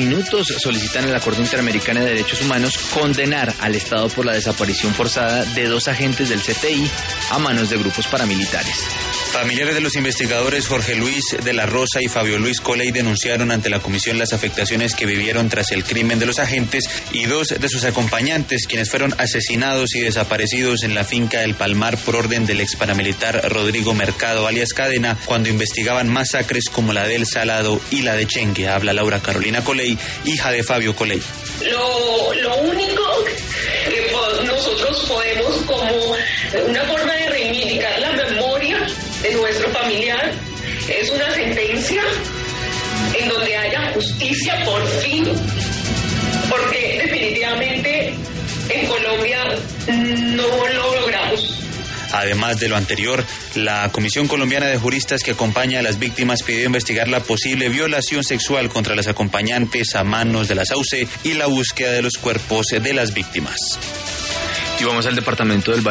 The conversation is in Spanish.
minutos solicitan en la Corte Interamericana de Derechos Humanos condenar al Estado por la desaparición forzada de 2 agentes del CTI a manos de grupos paramilitares. Familiares de los investigadores Jorge Luis de la Rosa y Fabio Luis Coley denunciaron ante la comisión las afectaciones que vivieron tras el crimen de los agentes y 2 de sus acompañantes, quienes fueron asesinados y desaparecidos en la finca del Palmar por orden del ex paramilitar Rodrigo Mercado alias Cadena, cuando investigaban masacres como la del Salado y la de Chengue. Habla Laura Carolina Coley, hija de Fabio Coley. Lo único que nosotros podemos, como una forma de reivindicar la memoria de nuestro familiar, es una sentencia en donde haya justicia por fin, porque definitivamente en Colombia no lo logramos. Además de lo anterior, la Comisión Colombiana de Juristas que acompaña a las víctimas pidió investigar la posible violación sexual contra las acompañantes a manos de la SAUCE y la búsqueda de los cuerpos de las víctimas. Y vamos al departamento del